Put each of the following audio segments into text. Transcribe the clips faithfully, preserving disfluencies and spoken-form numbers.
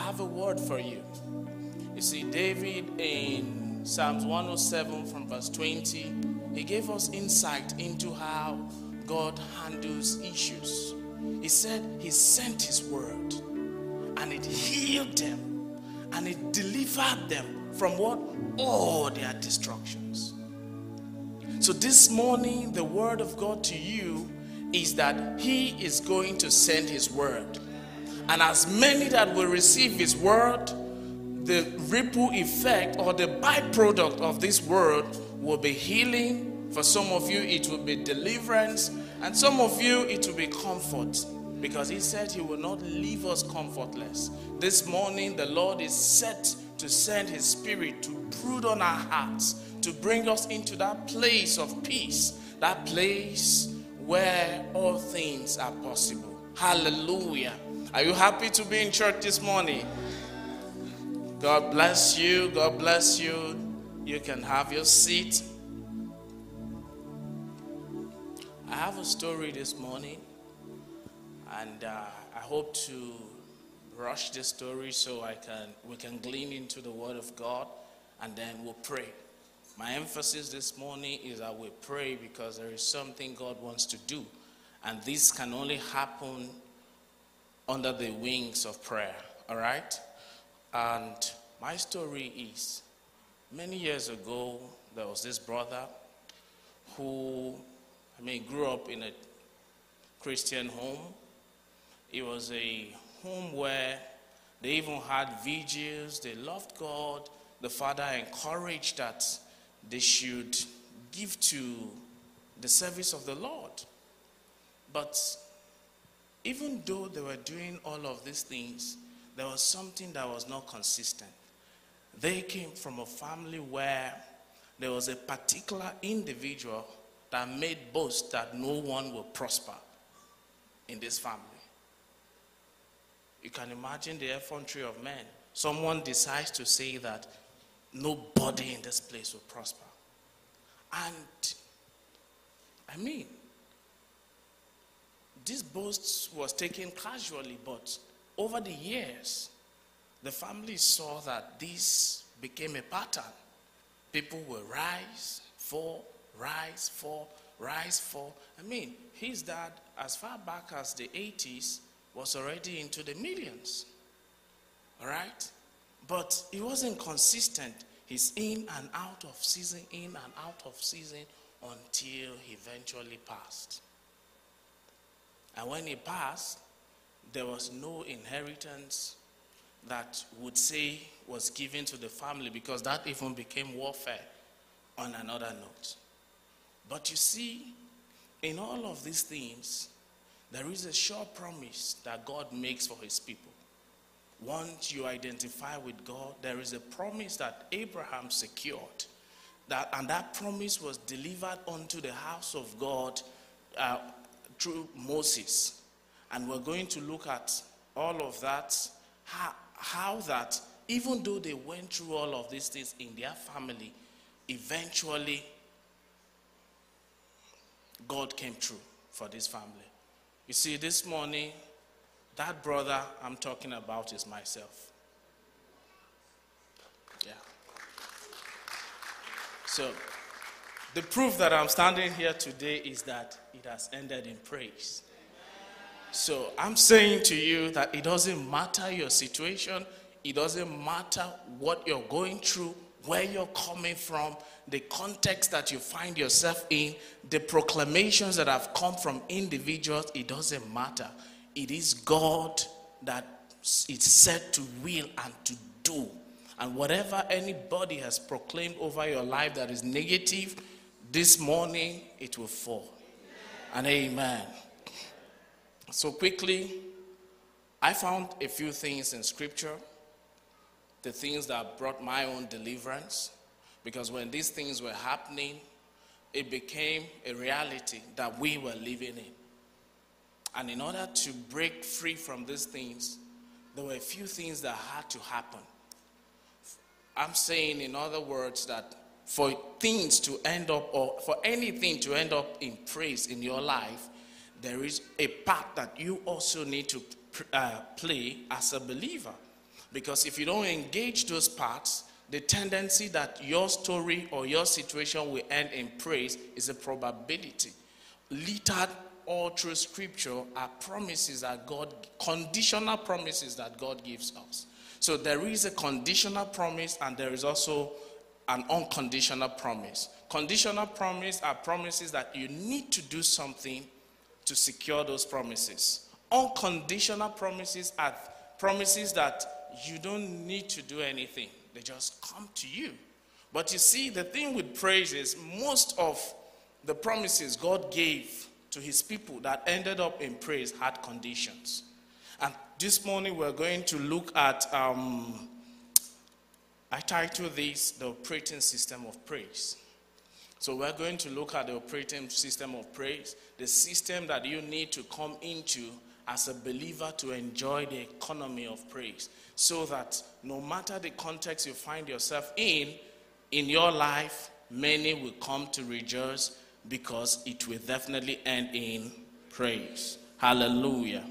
have a word for you. You see, David in Psalms one oh seven from verse twenty, he gave us insight into how God handles issues. He said he sent his word and it healed them and it delivered them from what? All their destructions. So this morning, the word of God to you is that he is going to send his word. And as many that will receive his word, the ripple effect or the byproduct of this word will be healing. For some of you, it will be deliverance. And some of you, it will be comfort. Because he said he will not leave us comfortless. This morning, the Lord is set to send his spirit to brood on our hearts, to bring us into that place of peace, that place where all things are possible. Hallelujah. Are you happy to be in church this morning? God bless you. God bless you. You can have your seat. I have a story this morning, and uh, I hope to rush this story so I can we can glean into the Word of God, and then we'll pray. My emphasis this morning is that we pray because there is something God wants to do, and this can only happen under the wings of prayer. All right? And my story is, many years ago, there was this brother who, I mean, grew up in a Christian home. It was a home where they even had vigils. They loved God. The father encouraged that they should give to the service of the Lord. But even though they were doing all of these things, there was something that was not consistent. They came from a family where there was a particular individual that made boast that no one will prosper in this family. You can imagine the effrontery of men. Someone decides to say that nobody in this place will prosper. And, I mean, this boast was taken casually, but over the years, the family saw that this became a pattern. People will rise, fall, rise, fall, rise, fall. I mean, his dad, as far back as the eighties, was already into the millions. All right? But he wasn't consistent. He's in and out of season, in and out of season, until he eventually passed. And when he passed, there was no inheritance that would say was given to the family, because that even became warfare on another note. But you see, in all of these things, there is a sure promise that God makes for his people. Once you identify with God, there is a promise that Abraham secured. That, and that promise was delivered unto the house of God uh, through Moses. And we're going to look at all of that, how, how that even though they went through all of these things in their family, eventually God came through for this family. You see, this morning, that brother I'm talking about is myself. Yeah. So, the proof that I'm standing here today is that it has ended in praise. So, I'm saying to you that it doesn't matter your situation, it doesn't matter what you're going through, where you're coming from, the context that you find yourself in, the proclamations that have come from individuals, it doesn't matter. It is God that is set to will and to do. And whatever anybody has proclaimed over your life that is negative, this morning it will fall. And amen. So quickly, I found a few things in scripture, the things that brought my own deliverance. Because when these things were happening, it became a reality that we were living in. And in order to break free from these things, there were a few things that had to happen. I'm saying, in other words, that for things to end up, or for anything to end up in praise in your life, there is a part that you also need to uh, play as a believer. Because if you don't engage those parts, the tendency that your story or your situation will end in praise is a probability. Littered all through scripture are promises that God, conditional promises that God gives us. So there is a conditional promise and there is also an unconditional promise. Conditional promise are promises that you need to do something to secure those promises. Unconditional promises are promises that you don't need to do anything. They just come to you. But you see, the thing with praise is most of the promises God gave to his people that ended up in praise had conditions. And this morning we're going to look at, um, I title this, the operating system of praise. So we're going to look at the operating system of praise, the system that you need to come into as a believer to enjoy the economy of praise, so that no matter the context you find yourself in, in your life, many will come to rejoice because it will definitely end in praise. Hallelujah.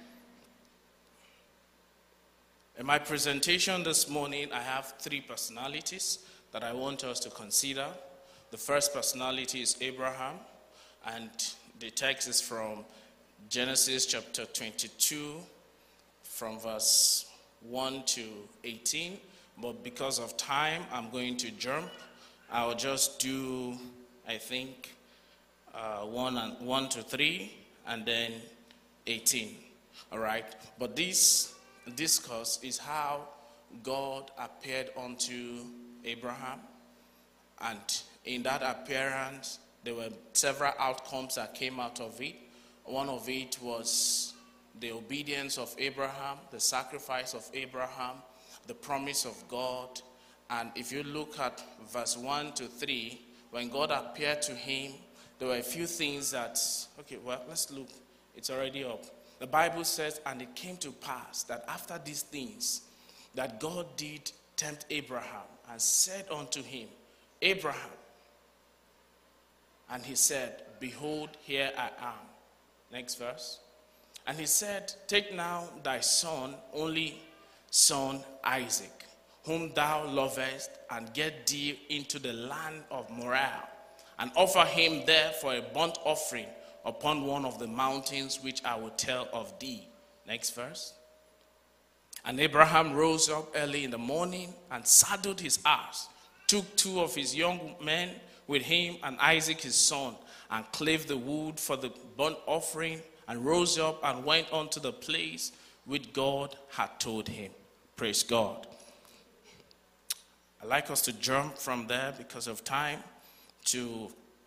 In my presentation this morning, I have three personalities that I want us to consider. The first personality is Abraham, and the text is from Genesis chapter twenty-two, from verse one to eighteen. But because of time, I'm going to jump. I'll just do, I think, uh, one and one to three, and then eighteen. All right. But this discourse is how God appeared unto Abraham, and in that appearance, there were several outcomes that came out of it. One of it was the obedience of Abraham, the sacrifice of Abraham, the promise of God. And if you look at verse one to three, when God appeared to him, there were a few things that, okay, well, let's look. It's already up. The Bible says, and it came to pass that after these things, that God did tempt Abraham and said unto him, Abraham. And he said, behold, here I am. Next verse. And he said, take now thy son, only son Isaac, whom thou lovest, and get thee into the land of Moriah, and offer him there for a burnt offering upon one of the mountains which I will tell of thee. Next verse. And Abraham rose up early in the morning and saddled his ass, took two of his young men with him and Isaac his son, and clave the wood for the burnt offering, and rose up and went on to the place which God had told him. Praise God. I'd like us to jump from there because of time to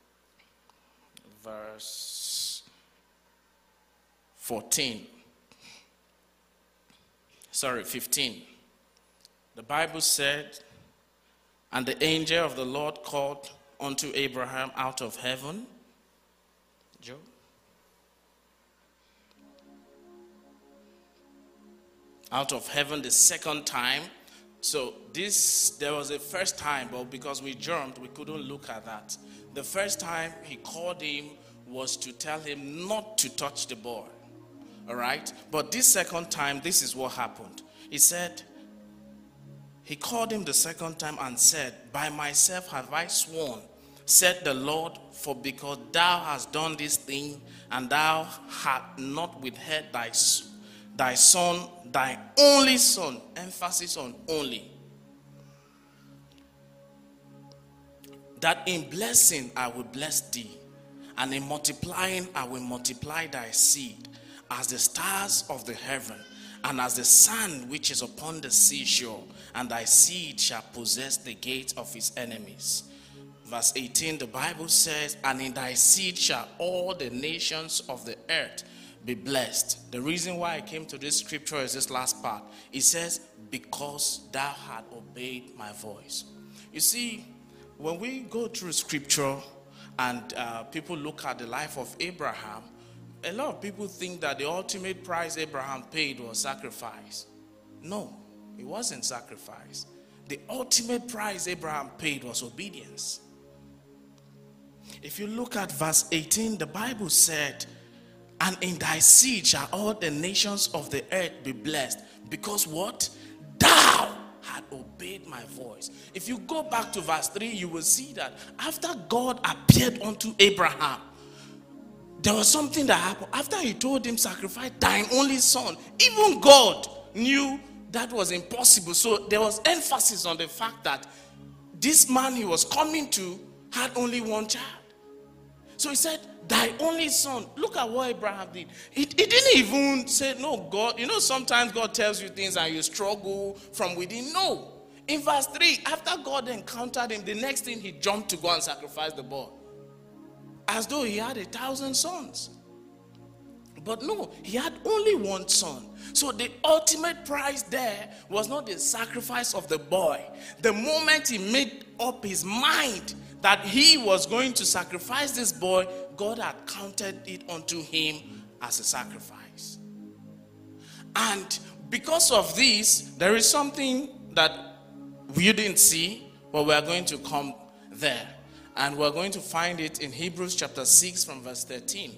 verse fourteen. Sorry, fifteen. The Bible said, and the angel of the Lord called unto Abraham out of heaven. Joe? Out of heaven the second time. So this, there was a first time, but because we jumped, we couldn't look at that. The first time he called him was to tell him not to touch the boy. All right? But this second time, this is what happened. He said, he called him the second time and said, by myself have I sworn, said the Lord, for because thou hast done this thing, and thou hast not withheld thy, thy son, thy only son, emphasis on only, that in blessing I will bless thee, and in multiplying I will multiply thy seed, as the stars of the heaven, and as the sand which is upon the seashore, and thy seed shall possess the gate of his enemies. Verse eighteen, the Bible says, and in thy seed shall all the nations of the earth be blessed. The reason why I came to this scripture is this last part. It says, because thou hast obeyed my voice. You see, when we go through scripture and uh, people look at the life of Abraham, a lot of people think that the ultimate price Abraham paid was sacrifice. No, it wasn't sacrifice. The ultimate price Abraham paid was obedience. If you look at verse eighteen, the Bible said, and in thy seed shall all the nations of the earth be blessed. Because what? thou had obeyed my voice. If you go back to verse three, you will see that after God appeared unto Abraham, there was something that happened. After he told him, sacrifice thine only son, even God knew that was impossible. So there was emphasis on the fact that this man he was coming to had only one child. So he said, thy only son. Look at what Abraham did. He, he didn't even say, no, God. You know, sometimes God tells you things and you struggle from within. No. In verse three, after God encountered him, the next thing he jumped to go and sacrifice the boy. As though he had a thousand sons. But no, he had only one son. So the ultimate prize there was not the sacrifice of the boy. The moment he made up his mind that he was going to sacrifice this boy, God had counted it unto him as a sacrifice. And because of this, there is something that you didn't see, but we are going to come there. And we're going to find it in Hebrews chapter six from verse thirteen.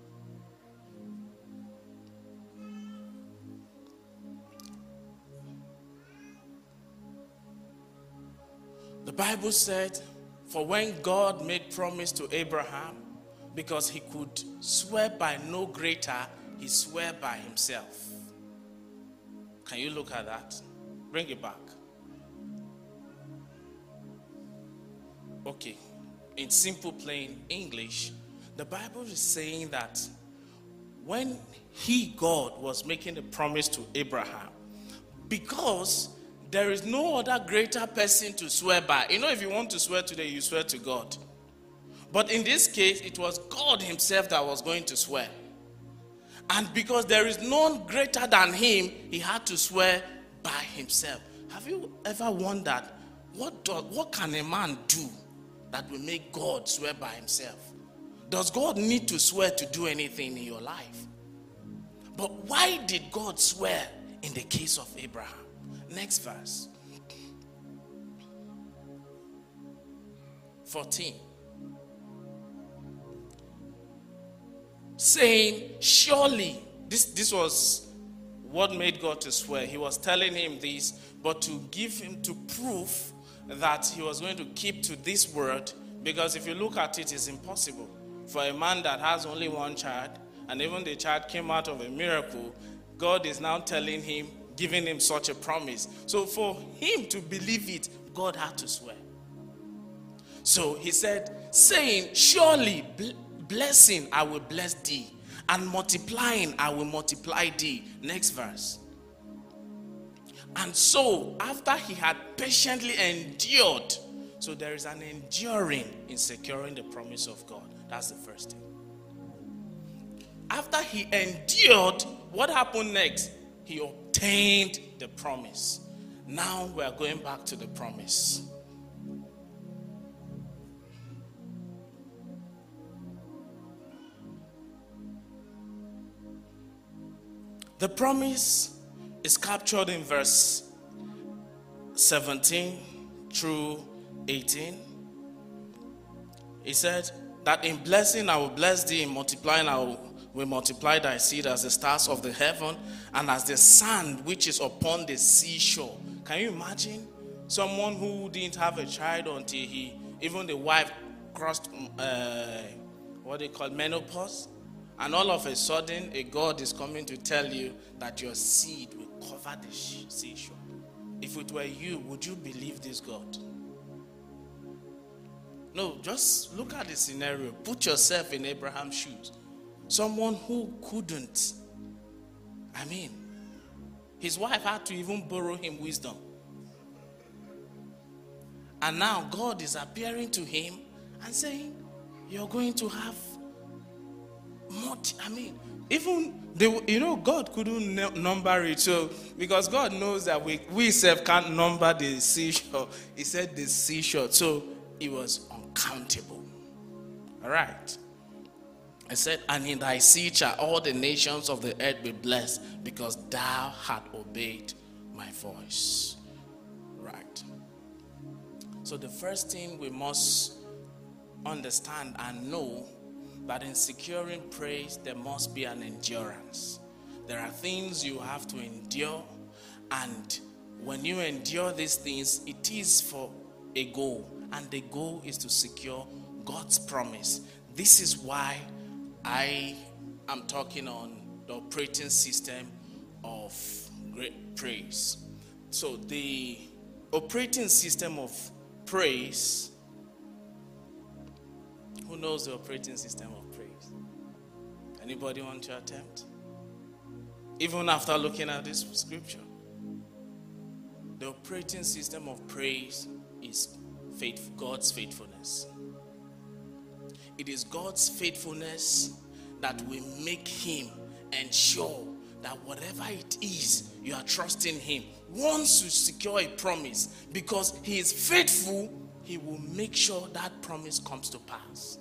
The Bible said, for when God made promise to Abraham, because he could swear by no greater, he swore by himself. Can you look at that? Bring it back. Okay. In simple plain English, the Bible is saying that when he, God, was making a promise to Abraham, because there is no other greater person to swear by. You know, if you want to swear today, you swear to God. But in this case, it was God himself that was going to swear. And because there is none greater than him, he had to swear by himself. Have you ever wondered, what, do, what can a man do that will make God swear by himself? Does God need to swear to do anything in your life? But why did God swear in the case of Abraham? Next verse. fourteen. Saying, surely, this, this was what made God to swear. He was telling him this, but to give him to prove that he was going to keep to this word, because if you look at it, it's impossible for a man that has only one child, and even the child came out of a miracle. God is now telling him, giving him such a promise. So for him to believe it, God had to swear. So he said, saying, surely blessing I will bless thee, and multiplying I will multiply thee. Next verse. And so, after he had patiently endured, so there is an enduring in securing the promise of God. That's the first thing. After he endured, what happened next? He obtained the promise. Now we are going back to the promise. The promise is captured in verse seventeen through eighteen. He said that in blessing I will bless thee, in multiplying I will, will multiply thy seed as the stars of the heaven and as the sand which is upon the seashore. Can you imagine someone who didn't have a child until he, even the wife crossed uh, what they call menopause, and all of a sudden a God is coming to tell you that your seed will cover the seashore. If it were you, would you believe this God? No, just look at the scenario. Put yourself in Abraham's shoes. Someone who couldn't. I mean, his wife had to even borrow him wisdom. And now God is appearing to him and saying, you're going to have much. I mean, even, the, you know, God couldn't number it. So, because God knows that we, we self can't number the seashore. He said the seashore. So, it was uncountable. All right. I said, and in thy seed shall all the nations of the earth be blessed, because thou hast obeyed my voice. Right. So the first thing we must understand and know, that in securing praise, there must be an endurance. There are things you have to endure, and when you endure these things, it is for a goal, and the goal is to secure God's promise. This is why I am talking on the operating system of great praise. So the operating system of praise, who knows the operating system of praise? Anybody want to attempt? Even after looking at this scripture, the operating system of praise is faith, God's faithfulness. It is God's faithfulness that will make him ensure that whatever it is you are trusting him, once you secure a promise, because he is faithful, he will make sure that promise comes to pass.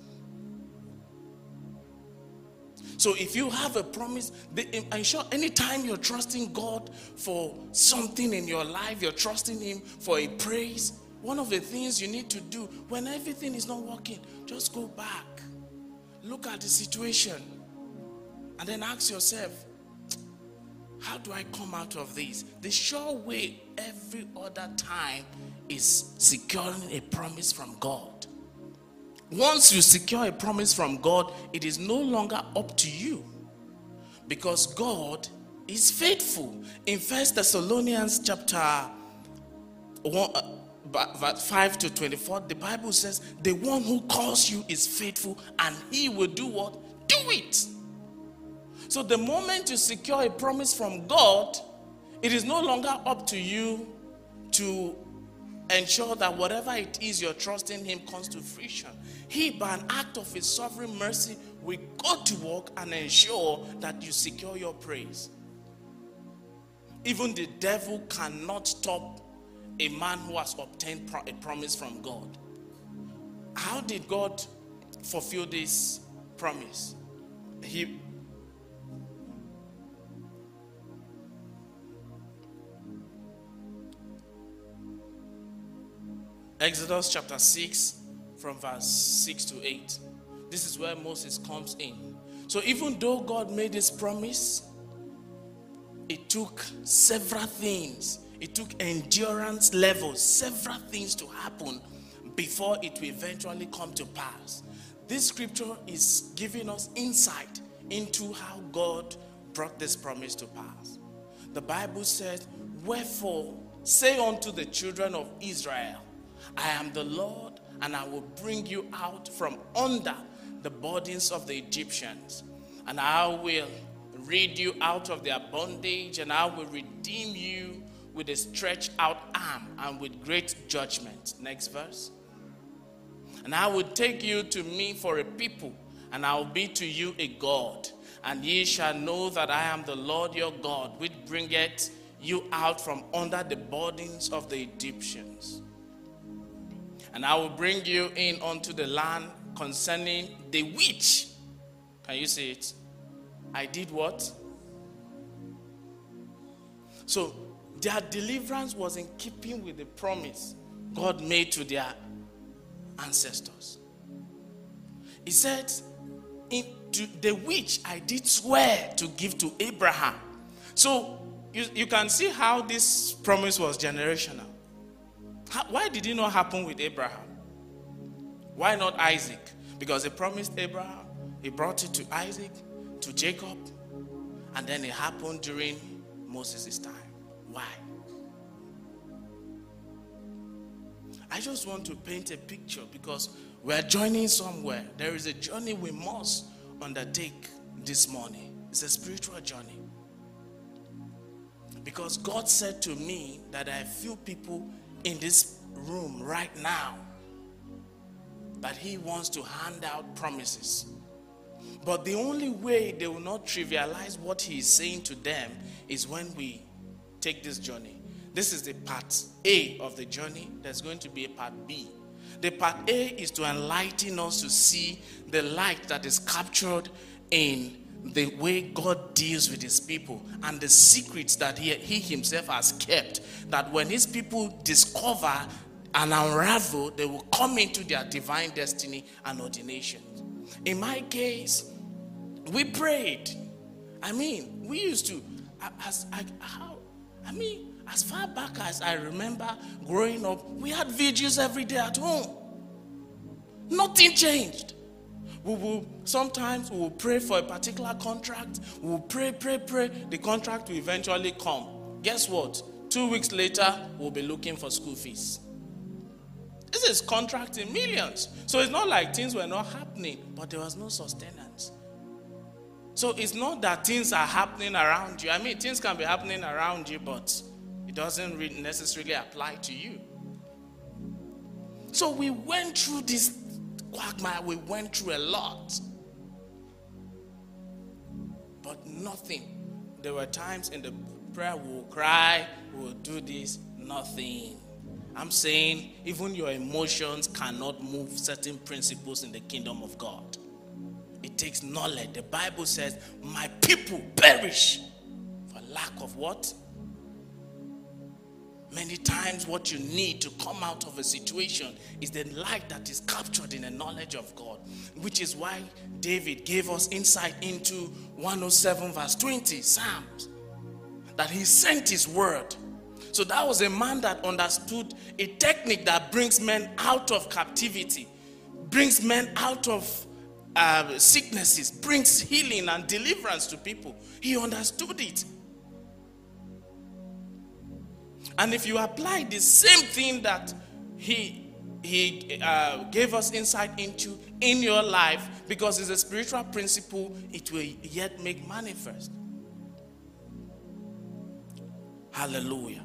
So if you have a promise, I'm sure anytime you're trusting God for something in your life, you're trusting him for a praise, one of the things you need to do when everything is not working, just go back, look at the situation, and then ask yourself, how do I come out of this? The sure way every other time is securing a promise from God. Once you secure a promise from God, it is no longer up to you, because God is faithful. In First Thessalonians chapter one, verse five to twenty-four, the Bible says, the one who calls you is faithful, and he will do what? Do it. So the moment you secure a promise from God, it is no longer up to you to ensure that whatever it is you're trusting him comes to fruition. He, by an act of his sovereign mercy, will go to work and ensure that you secure your praise. Even the devil cannot stop a man who has obtained a promise from God. How did God fulfill this promise? He Exodus chapter six, from verse six to eight. This is where Moses comes in. So even though God made this promise, it took several things. It took endurance levels, several things to happen before it will eventually come to pass. This scripture is giving us insight into how God brought this promise to pass. The Bible says, wherefore say unto the children of Israel, I am the Lord, and I will bring you out from under the burdens of the Egyptians, and I will rid you out of their bondage, and I will redeem you with a stretched out arm and with great judgment. Next verse. And I will take you to me for a people, and I will be to you a God, and ye shall know that I am the Lord your God, which bringeth you out from under the burdens of the Egyptians. And I will bring you in unto the land concerning the which, can you see it? I did what? So their deliverance was in keeping with the promise God made to their ancestors. He said, into the which I did swear to give to Abraham. So you, you can see how this promise was generational. How, why did it not happen with Abraham? Why not Isaac? Because he promised Abraham, he brought it to Isaac, to Jacob, and then it happened during Moses' time. Why? I just want to paint a picture, because we're joining somewhere. There is a journey we must undertake this morning. It's a spiritual journey. Because God said to me that I have few people in this room right now that he wants to hand out promises. But the only way they will not trivialize what he is saying to them is when we take this journey. This is the part A of the journey. There's going to be a part B. The part A is to enlighten us to see the light that is captured in the way God deals with his people and the secrets that he, he himself has kept, that when his people discover and unravel, they will come into their divine destiny and ordination. In my case, we prayed. I mean, we used to, as I, how, I mean, As far back as I remember growing up, we had vigils every day at home. Nothing changed. We will sometimes we will pray for a particular contract. We will pray, pray, pray. The contract will eventually come. Guess what? Two weeks later, we'll be looking for school fees. This is contract in millions. So it's not like things were not happening, but there was no sustenance. So it's not that things are happening around you. I mean, things can be happening around you, but it doesn't really necessarily apply to you. So we went through this quagmire. We went through a lot. But nothing. There were times in the prayer we will cry, we will do this, nothing. I'm saying even your emotions cannot move certain principles in the kingdom of God. It takes knowledge. The Bible says, my people perish for lack of what? Many times what you need to come out of a situation is the light that is captured in the knowledge of God, which is why David gave us insight into one oh seven verse twenty, Psalms, that he sent his word. So that was a man that understood a technique that brings men out of captivity, brings men out of uh, sicknesses, brings healing and deliverance to people. He understood it. And if you apply the same thing that he, he uh, gave us insight into in your life, because it's a spiritual principle, it will yet make manifest. Hallelujah.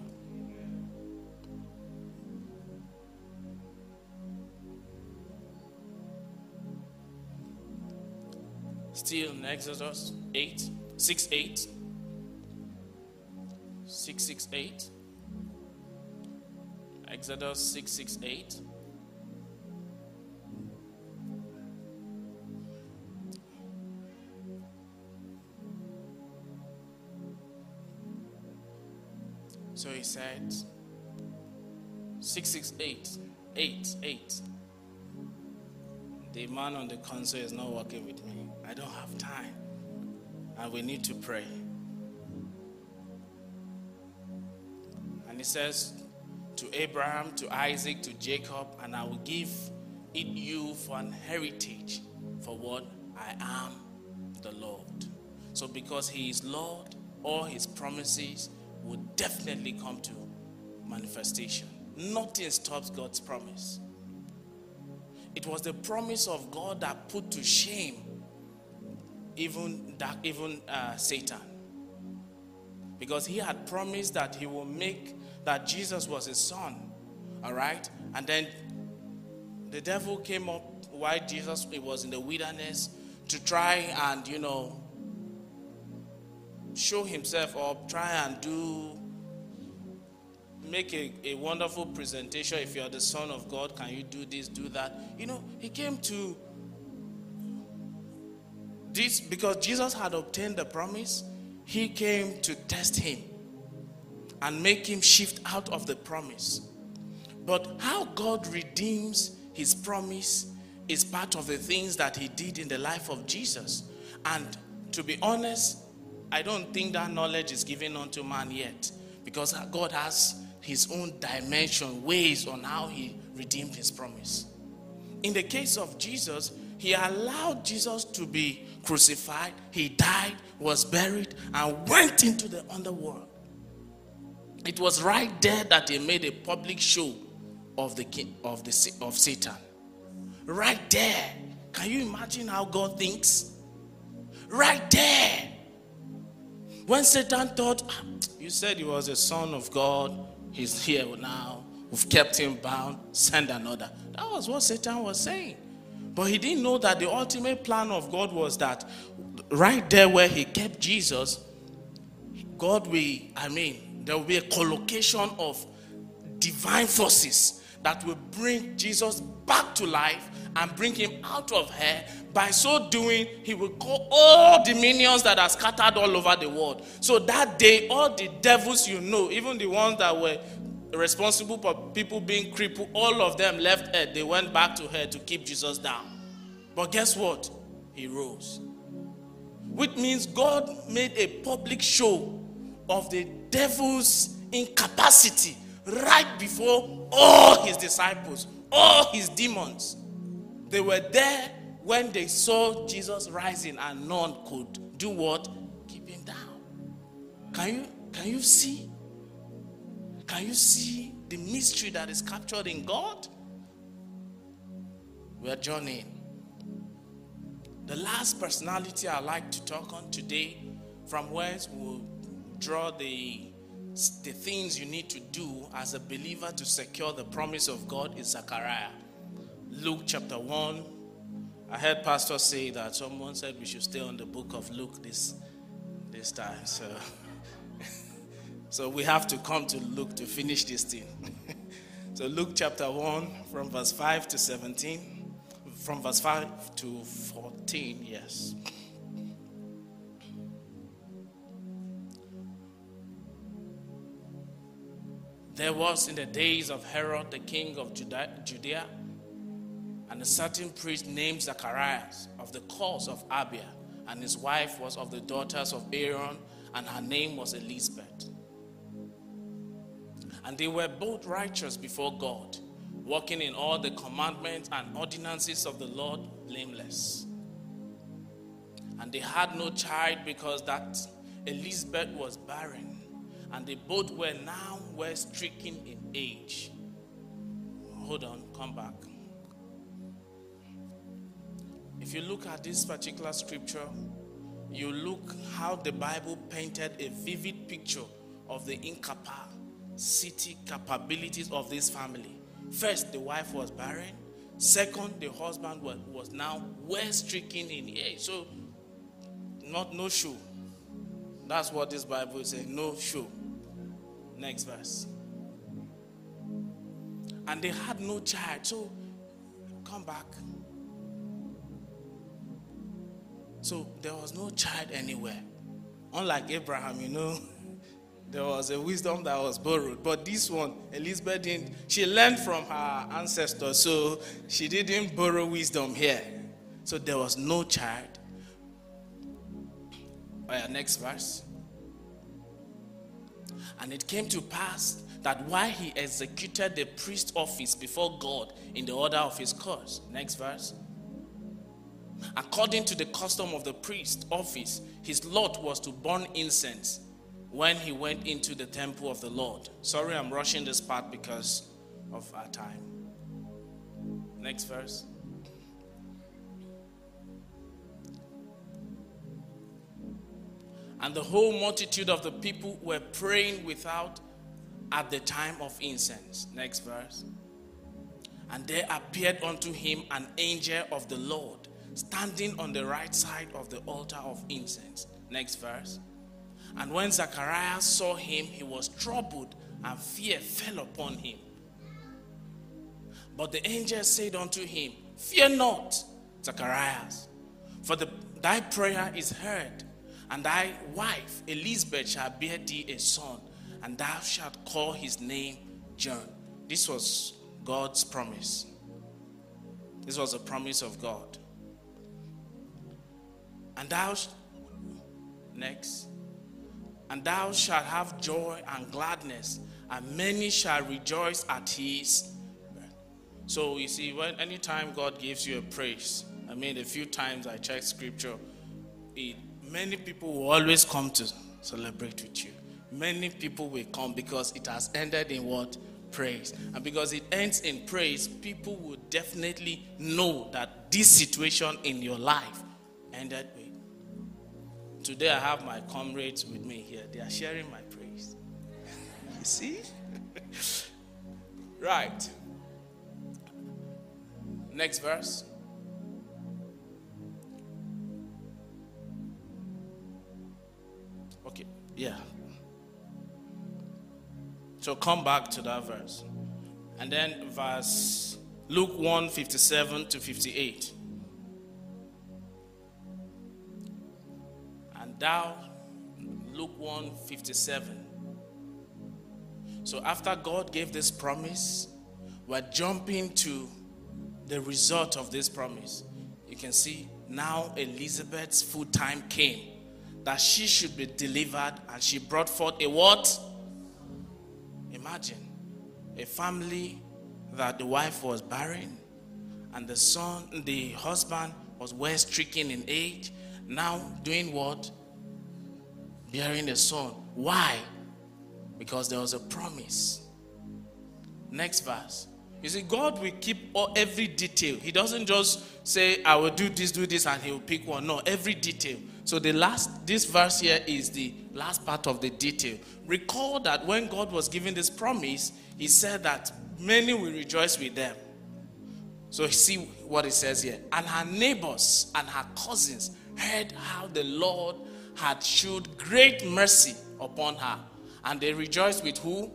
Still in Exodus eight, six, eight. six, six, eight. Exodus six, six, eight. So he said, six, six, eight, eight, eight. The man on the console is not working with me. I don't have time. And we need to pray. And he says to Abraham, to Isaac, to Jacob, and I will give it you for an heritage, for what? I am the Lord. So because he is Lord, all his promises will definitely come to manifestation. Nothing stops God's promise. It was the promise of God that put to shame even that even uh, Satan, because he had promised that he will make that Jesus was his son. All right, and then the devil came up while Jesus was in the wilderness to try and, you know, show himself up, try and do make a, a wonderful presentation. If you are the Son of God, can you do this, do that? You know, he came to this because Jesus had obtained the promise. He came to test him and make him shift out of the promise. But how God redeems his promise is part of the things that he did in the life of Jesus. And to be honest, I don't think that knowledge is given unto man yet, because God has his own dimension, ways on how he redeemed his promise. In the case of Jesus, he allowed Jesus to be crucified. He died, was buried, and went into the underworld. It was right there that he made a public show of the king, of the of Satan. Right there. Can you imagine how God thinks? Right there. When Satan thought, ah, you said he was a son of God, he's here now, we've kept him bound, send another. That was what Satan was saying. But he didn't know that the ultimate plan of God was that right there where he kept Jesus, God will, I mean, there will be a collocation of divine forces that will bring Jesus back to life and bring him out of hell. By so doing, he will call all the minions that are scattered all over the world. So that day, all the devils you know, even the ones that were responsible for people being crippled, all of them left earth. They went back to hell to keep Jesus down. But guess what? He rose. Which means God made a public show of the devil's incapacity right before all his disciples, all his demons. They were there when they saw Jesus rising, and none could do what? Keep him down. Can you, can you see? Can you see the mystery that is captured in God? We are journeying. The last personality I'd like to talk on today, from whence we'll draw the, the things you need to do as a believer to secure the promise of God, is Zechariah. Luke chapter one. I heard pastor say that someone said we should stay on the book of Luke this, this time. So, so we have to come to Luke to finish this thing. So Luke chapter one, from verse five to seventeen. From verse five to fourteen, yes. There was in the days of Herod, the king of Judea, and a certain priest named Zacharias of the course of Abia, and his wife was of the daughters of Aaron, and her name was Elizabeth. And they were both righteous before God, walking in all the commandments and ordinances of the Lord blameless. And they had no child, because that Elizabeth was barren, and they both were now well stricken in age. Hold on, come back. If you look at this particular scripture, you look how the Bible painted a vivid picture of the incapacity capabilities of this family. First, the wife was barren. Second, the husband was, was now well stricken in age. So, not no show. That's what this Bible is saying, no show. Next verse. And they had no child. So, come back. So, there was no child anywhere. Unlike Abraham, you know, there was a wisdom that was borrowed. But this one, Elizabeth didn't. She learned from her ancestors, so she didn't borrow wisdom here. So there was no child. Oh yeah, next verse. And it came to pass that while he executed the priest office before God in the order of his course. Next verse. According to the custom of the priest office, his lot was to burn incense when he went into the temple of the Lord. Sorry, I'm rushing this part because of our time. Next verse. And the whole multitude of the people were praying without at the time of incense. Next verse. And there appeared unto him an angel of the Lord, standing on the right side of the altar of incense. Next verse. And when Zacharias saw him, he was troubled, and fear fell upon him. But the angel said unto him, Fear not, Zacharias, for the, thy prayer is heard, and thy wife Elizabeth shall bear thee a son, and thou shalt call his name John. This was God's promise. This was a promise of God. And thou, next, and thou shalt have joy and gladness, and many shall rejoice at his birth. So you see, when anytime God gives you a praise, I mean, a few times I checked scripture, it, many people will always come to celebrate with you. Many people will come because it has ended in what? Praise. And because it ends in praise, people will definitely know that this situation in your life ended with. Today I have my comrades with me here. They are sharing my praise. You see? Right. Next verse. Okay, yeah. So come back to that verse. And then verse Luke one, fifty-seven to fifty-eight. And thou, Luke one, fifty-seven. So after God gave this promise, we're jumping to the result of this promise. You can see now Elizabeth's full time came, that she should be delivered, and she brought forth a what? Imagine a family that the wife was barren and the son, the husband was well stricken in age, now doing what? Bearing a son. Why? Because there was a promise. Next verse. You see, God will keep all, every detail. He doesn't just say, I will do this, do this, and he will pick one. No, every detail. So the last, this verse here is the last part of the detail. Recall that when God was giving this promise, he said that many will rejoice with them. So see what it says here. And her neighbors and her cousins heard how the Lord had showed great mercy upon her. And they rejoiced with who?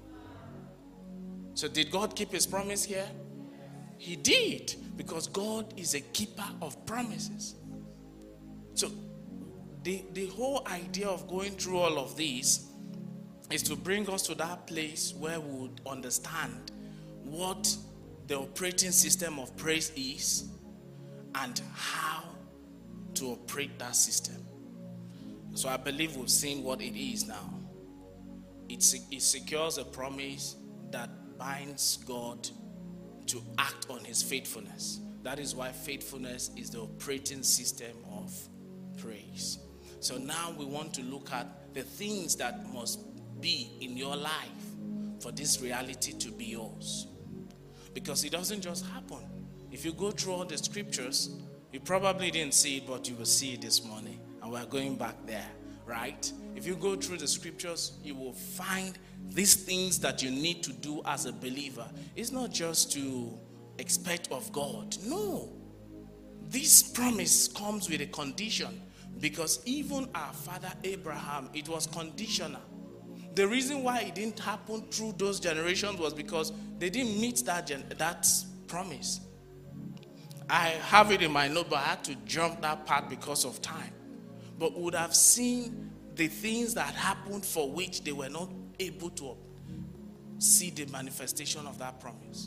So did God keep his promise here? He did, because God is a keeper of promises. So the, the whole idea of going through all of this is to bring us to that place where we would understand what the operating system of praise is and how to operate that system. So I believe we've seen what it is now. It, it secures a promise that binds God to act on his faithfulness. That is why faithfulness is the operating system of praise. So now we want to look at the things that must be in your life for this reality to be yours. Because it doesn't just happen. If you go through all the scriptures, you probably didn't see it, but you will see it this morning. And we're going back there, right? If you go through the scriptures, you will find these things that you need to do as a believer. It's not just to expect of God. No. This promise comes with a condition, because even our father Abraham, it was conditional. The reason why it didn't happen through those generations was because they didn't meet that, gen- that promise. I have it in my note, but I had to jump that part because of time. But would have seen the things that happened for which they were not able to see the manifestation of that promise.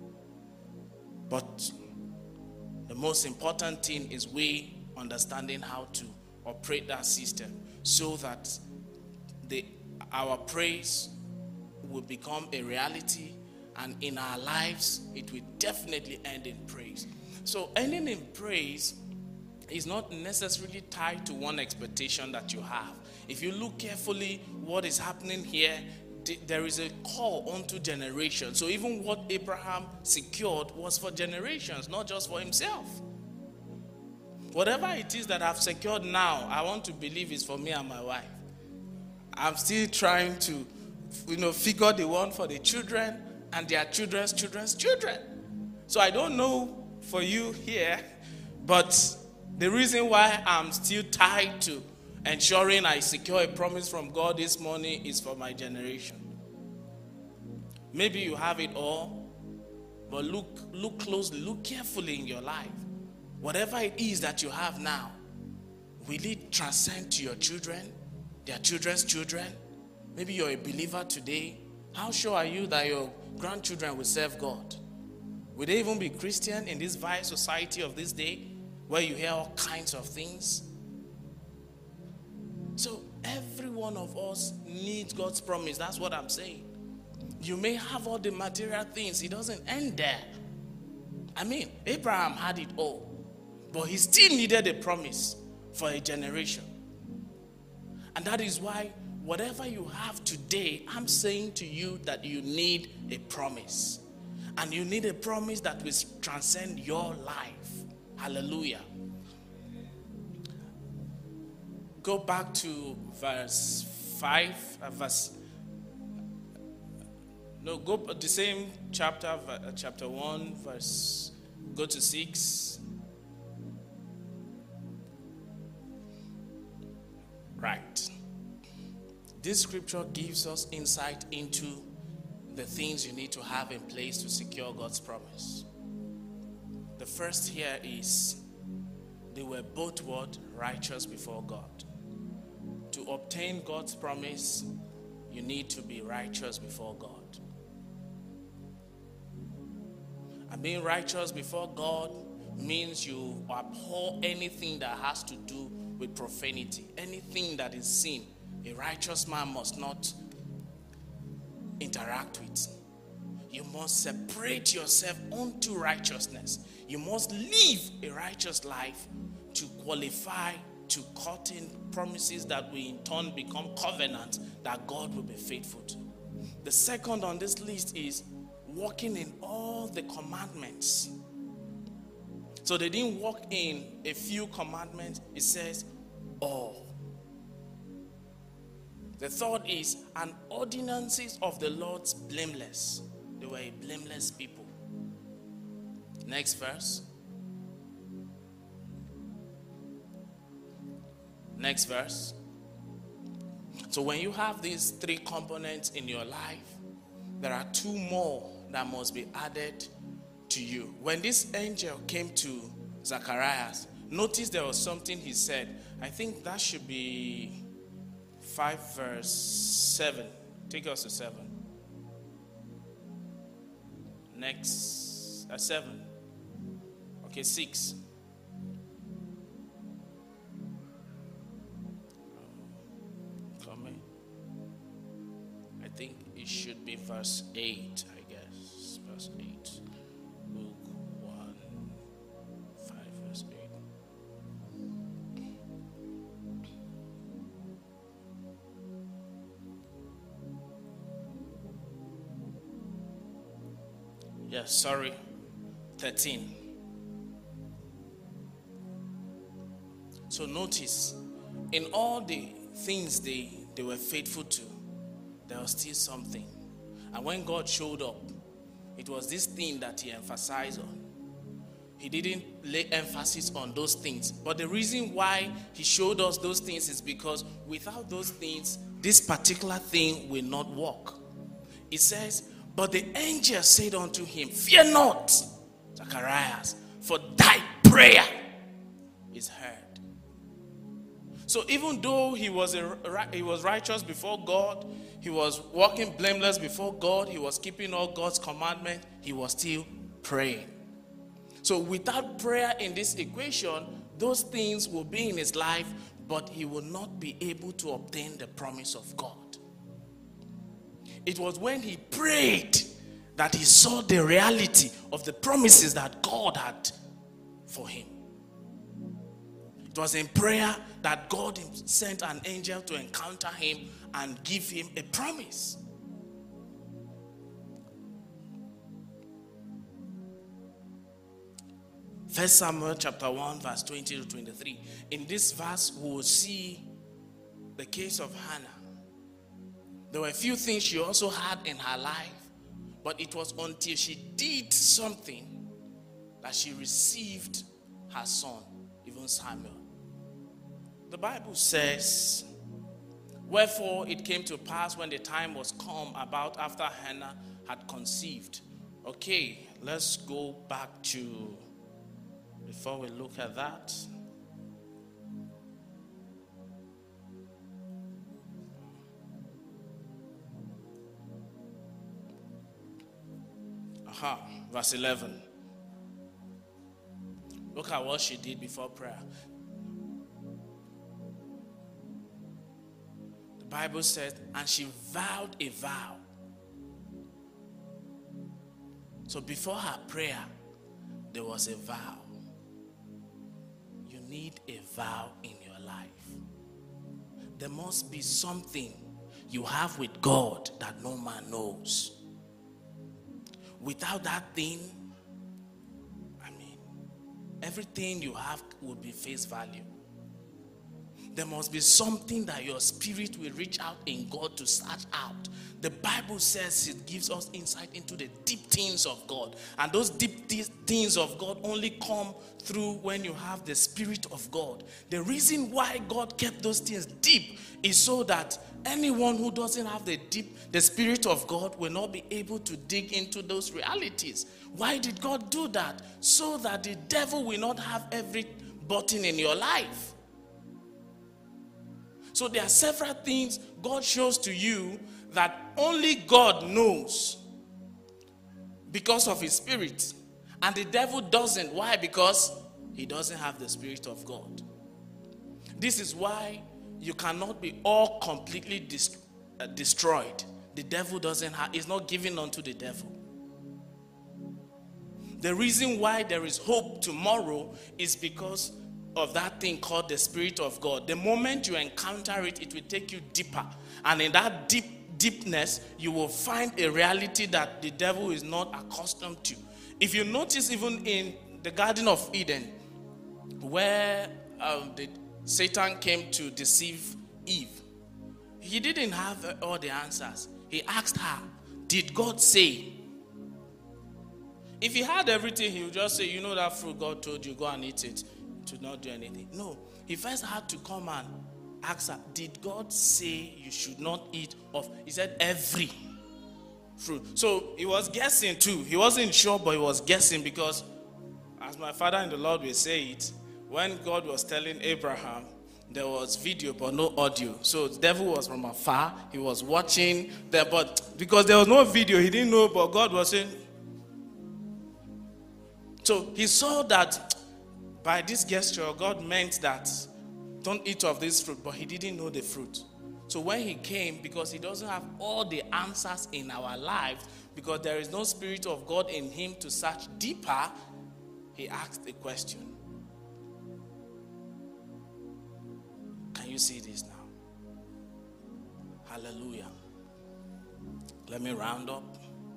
But the most important thing is we understanding how to operate that system so that the our praise will become a reality, and in our lives it will definitely end in praise. So ending in praise is not necessarily tied to one expectation that you have. If you look carefully what is happening here, there is a call onto generations. So even what Abraham secured was for generations, not just for himself. Whatever it is that I've secured now, I want to believe is for me and my wife. I'm still trying to, you know, figure the one for the children and their children's children's children. So I don't know for you here, but the reason why I'm still tied to ensuring I secure a promise from God this morning is for my generation. Maybe you have it all, but look, look closely, look carefully in your life. Whatever it is that you have now, will it transcend to your children, their children's children? Maybe you're a believer today. How sure are you that your grandchildren will serve God? Will they even be Christian in this vile society of this day, where you hear all kinds of things? So every one of us needs God's promise. That's what I'm saying. You may have all the material things. It doesn't end there. I mean, Abraham had it all, but he still needed a promise for a generation. And that is why whatever you have today, I'm saying to you that you need a promise. And you need a promise that will transcend your life. Hallelujah. Go back to verse five, uh, verse, no, go the same chapter, uh, chapter one, verse, go to six. Right. This scripture gives us insight into the things you need to have in place to secure God's promise. The first here is they were both what? Righteous before God. To obtain God's promise, you need to be righteous before God. And being righteous before God means you abhor anything that has to do with profanity, anything that is sin. A righteous man must not interact with. You must separate yourself unto righteousness. You must live a righteous life to qualify to cut in promises that will in turn become covenants that God will be faithful to. The second on this list is walking in all the commandments. So they didn't walk in a few commandments. It says all. The third is, and ordinances of the Lord's blameless. They were a blameless people. Next verse. Next verse. So when you have these three components in your life, there are two more that must be added to you. When this angel came to Zacharias, notice there was something he said. I think that should be five verse seven. Take us to seven. Next, uh, seven. Okay, six. Coming. I think it should be verse eight, I guess. Verse eight. Luke one, five, verse eight. Yes, sorry. thirteen. So notice, in all the things they, they were faithful to, there was still something. And when God showed up, it was this thing that he emphasized on. He didn't lay emphasis on those things. But the reason why he showed us those things is because without those things, this particular thing will not work. It says, but the angel said unto him, fear not, Zacharias, for thy prayer is heard. So even though he was a, he was righteous before God, he was walking blameless before God, he was keeping all God's commandments, he was still praying. So without prayer in this equation, those things will be in his life, but he will not be able to obtain the promise of God. It was when he prayed that he saw the reality of the promises that God had for him. It was in prayer that God sent an angel to encounter him and give him a promise. First Samuel chapter one verse twenty to twenty-three. In this verse we will see the case of Hannah. There were a few things she also had in her life, but it was until she did something that she received her son, even Samuel. The Bible says, wherefore it came to pass when the time was come about after Hannah had conceived. Okay, let's go back to, before we look at that. Aha, verse eleven. Look at what she did before prayer. The Bible says, and she vowed a vow. So before her prayer, there was a vow. You need a vow in your life. There must be something you have with God that no man knows. Without that thing, I mean, everything you have will be face value. There must be something that your spirit will reach out in God to search out. The Bible says it gives us insight into the deep things of God. And those deep things of God only come through when you have the Spirit of God. The reason why God kept those things deep is so that anyone who doesn't have the deep, the Spirit of God will not be able to dig into those realities. Why did God do that? So that the devil will not have every button in your life. So there are several things God shows to you that only God knows because of his Spirit. And the devil doesn't. Why? Because he doesn't have the Spirit of God. This is why you cannot be all completely dist- uh, destroyed. the devil doesn't have, is not given unto the devil. The reason why there is hope tomorrow is because of that thing called the Spirit of God. The moment you encounter it, it will take you deeper. And in that deep, deepness, you will find a reality that the devil is not accustomed to. If you notice, even in the Garden of Eden, where um, the, Satan came to deceive Eve, he didn't have uh, all the answers. He asked her, did God say? If he had everything, he would just say, you know that fruit God told you, go and eat it. To not do anything. No. He first had to come and ask her, did God say you should not eat of? He said every fruit. So he was guessing too. He wasn't sure, but he was guessing because, as my father in the Lord will say it, when God was telling Abraham, there was video but no audio. So the devil was from afar. He was watching there, but because there was no video, he didn't know, but God was saying. So he saw that by this gesture, God meant that don't eat of this fruit, but he didn't know the fruit. So when he came, because he doesn't have all the answers in our lives, because there is no Spirit of God in him to search deeper, he asked a question. Can you see this now? Hallelujah. Let me round up.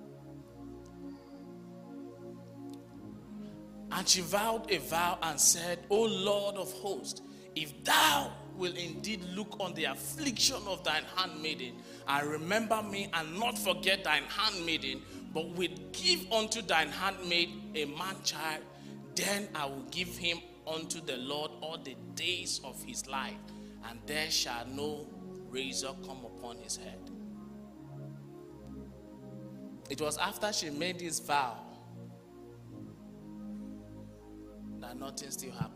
And she vowed a vow and said, O Lord of hosts, if thou will indeed look on the affliction of thine handmaiden, and remember me and not forget thine handmaiden, but will give unto thine handmaid a man child, then I will give him unto the Lord all the days of his life, and there shall no razor come upon his head. It was after she made this vow that nothing still happened.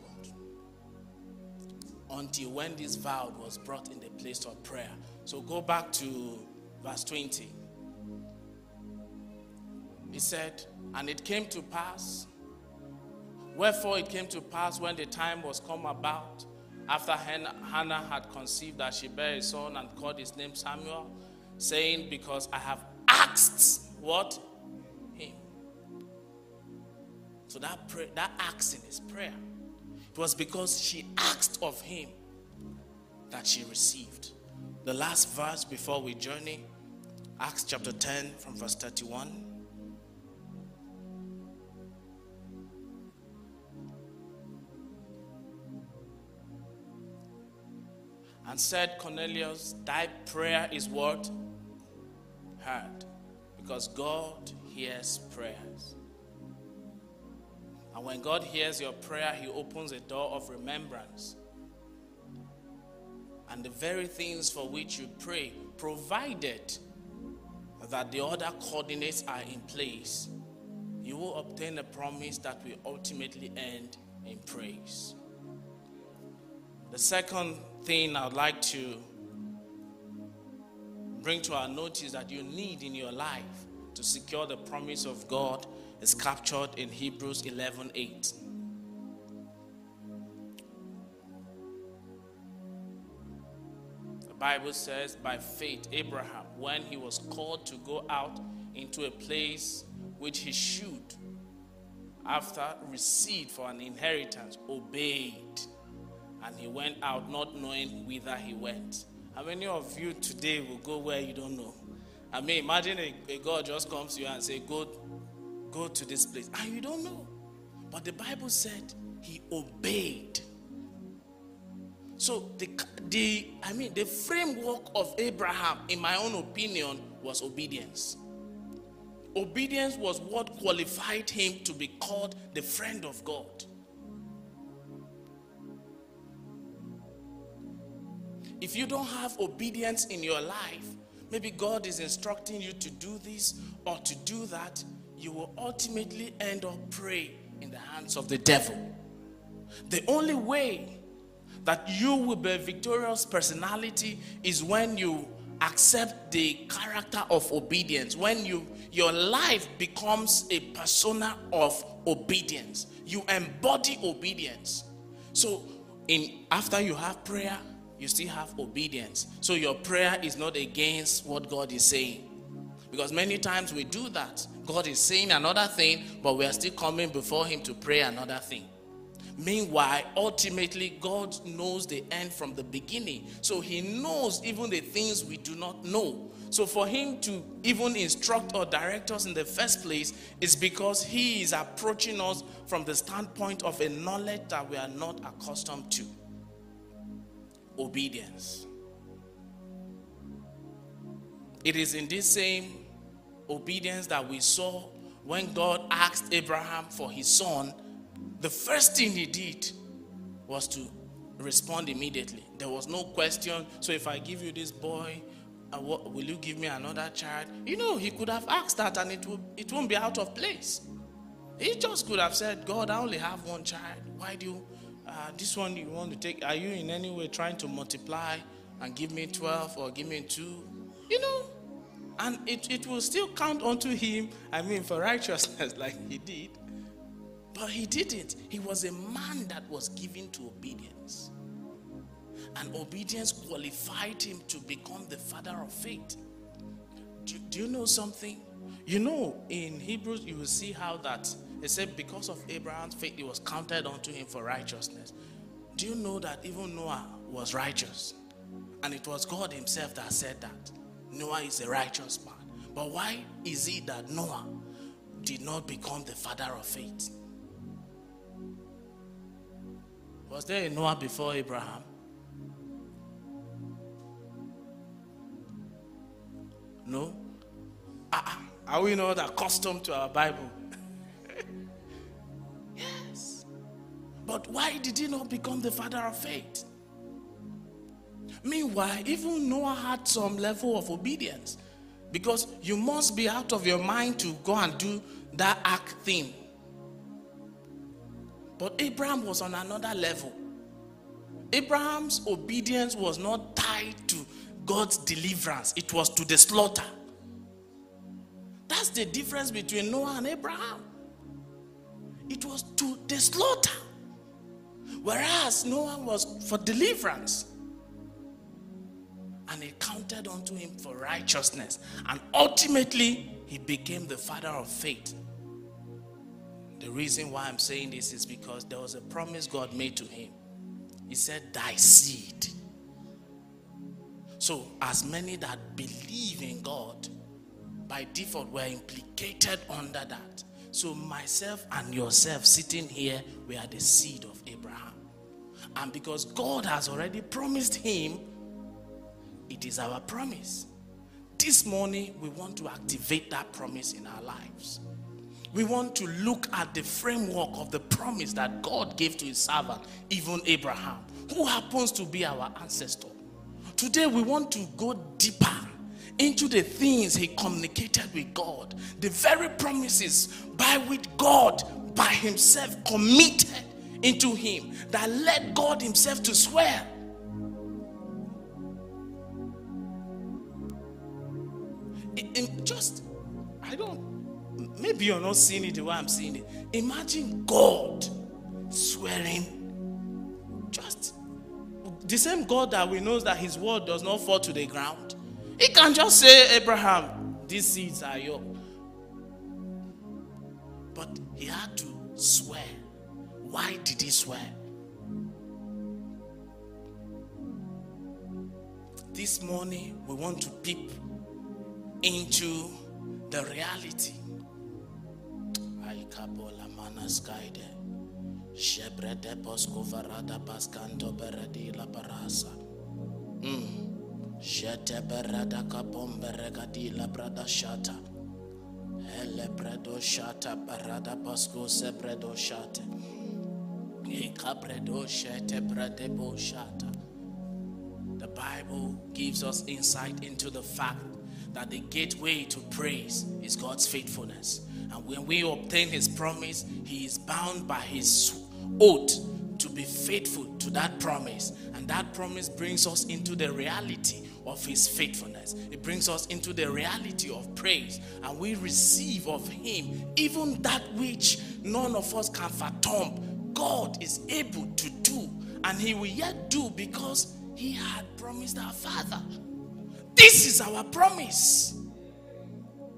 Until when this vow was brought in the place of prayer. So go back to verse twenty. He said, and it came to pass, wherefore it came to pass when the time was come about, after Hannah had conceived, that she bare a son and called his name Samuel, saying, because I have asked what? Him. So that prayer, that asking is prayer. It was because she asked of him that she received. The last verse before we journey, Acts chapter ten from verse thirty-one. And said Cornelius, thy prayer is what? Heard. Because God hears prayers. And when God hears your prayer, he opens a door of remembrance. And the very things for which you pray, provided that the other coordinates are in place, you will obtain a promise that will ultimately end in praise. The second thing I would like to bring to our notice that you need in your life to secure the promise of God is captured in Hebrews eleven eight. The Bible says, by faith Abraham, when he was called to go out into a place which he should, after receipt for an inheritance, obeyed. And he went out not knowing whither he went. How many of you today will go where you don't know? I mean, imagine a, a God just comes to you and say, go, go to this place. And you don't know. But the Bible said he obeyed. So the, the I mean, the framework of Abraham, in my own opinion, was obedience. Obedience was what qualified him to be called the friend of God. If you don't have obedience in your life, maybe God is instructing you to do this or to do that, you will ultimately end up prey in the hands of the devil. The only way that you will be a victorious personality is when you accept the character of obedience, when you your life becomes a persona of obedience. You embody obedience. So in after you have prayer, you still have obedience. So your prayer is not against what God is saying. Because many times we do that. God is saying another thing, but we are still coming before him to pray another thing. Meanwhile, ultimately, God knows the end from the beginning. So he knows even the things we do not know. So for him to even instruct or direct us in the first place is because he is approaching us from the standpoint of a knowledge that we are not accustomed to. Obedience. It is in this same obedience that we saw when God asked Abraham for his son. The first thing he did was to respond immediately. There was no question. So if I give you this boy, uh, what, will you give me another child? You know, he could have asked that and it, will, it won't be out of place. He just could have said, God, I only have one child. Why do you, uh, this one you want to take? Are you in any way trying to multiply and give me twelve or give me two? You know, and it, it will still count onto him, I mean, for righteousness like he did. But he didn't. He was a man that was given to obedience. And obedience qualified him to become the father of faith. Do, do you know something? You know, in Hebrews, you will see how that, it said because of Abraham's faith, it was counted unto him for righteousness. Do you know that even Noah was righteous? And it was God himself that said that. Noah is a righteous man. But why is it that Noah did not become the father of faith? Was there a Noah before Abraham? No? Uh-uh. Are we not accustomed to our Bible? Yes. But why did he not become the father of faith? Meanwhile, even Noah had some level of obedience. Because you must be out of your mind to go and do that ark thing. But Abraham was on another level. Abraham's obedience was not tied to God's deliverance. It was to the slaughter. That's the difference between Noah and Abraham. It was to the slaughter. Whereas Noah was for deliverance. And it counted unto him for righteousness. And ultimately, he became the father of faith. The reason why I'm saying this is because there was a promise God made to him. He said, thy seed. So, as many that believe in God, by default, were implicated under that. So, myself and yourself sitting here, we are the seed of Abraham. And because God has already promised him, it is our promise. This morning, we want to activate that promise in our lives. We want to look at the framework of the promise that God gave to his servant, even Abraham, who happens to be our ancestor. Today we want to go deeper into the things he communicated with God, the very promises by which God by himself committed into him, that led God himself to swear. In, in just, I don't, maybe you're not seeing it the way I'm seeing it. Imagine God swearing, just the same God that we know that his word does not fall to the ground. He can just say, Abraham, these seeds are yours. But he had to swear. Why did he swear? This morning we want to peep into the reality. Jete berada kapombe regadi la brada shata. Hele bredo shata berada pasko se bredo shate. Eka bredo shete bradebo shata. The Bible gives us insight into the fact that the gateway to praise is God's faithfulness. And when we obtain his promise, he is bound by his oath to be faithful to that promise. And that promise brings us into the reality of his faithfulness. It brings us into the reality of praise. And we receive of him even that which none of us can fathom. God is able to do. And he will yet do because he had promised our Father. This is our promise.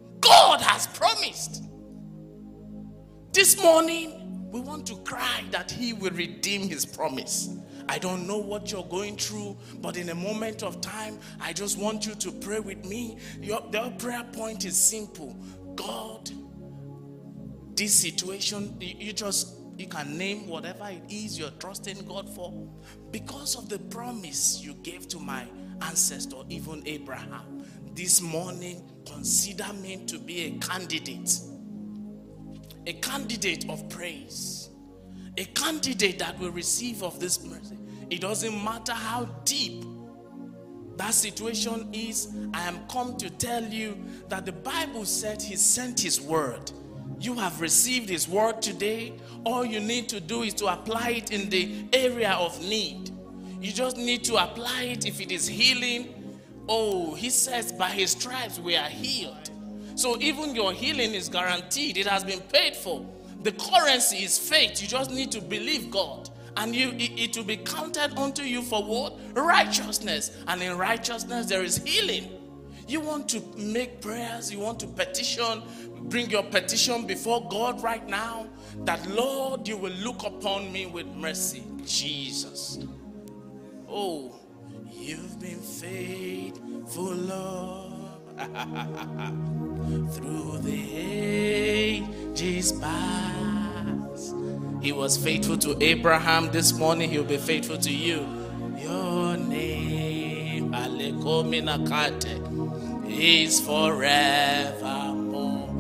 has promised. This morning, we want to cry that he will redeem his promise. I don't know what you're going through, but in a moment of time, I just want you to pray with me. Your, the prayer point is simple. God, this situation, you just, you can name whatever it is you're trusting God for. Because of the promise you gave to my ancestor, even Abraham, this morning, consider me to be a candidate. A candidate of praise. A candidate that will receive of this mercy. It doesn't matter how deep that situation is. I am come to tell you that the Bible said he sent his word. You have received his word today. All you need to do is to apply it in the area of need. You just need to apply it if it is healing. Oh, he says by his stripes we are healed. So even your healing is guaranteed. It has been paid for. The currency is faith. You just need to believe God. And you, it, it will be counted unto you for what? Righteousness. And in righteousness there is healing. You want to make prayers. You want to petition. Bring your petition before God right now. That Lord, you will look upon me with mercy. Jesus. Oh, you've been faithful, Lord. Through the ages past. He was faithful to Abraham. This morning he'll be faithful to you. Your name is forever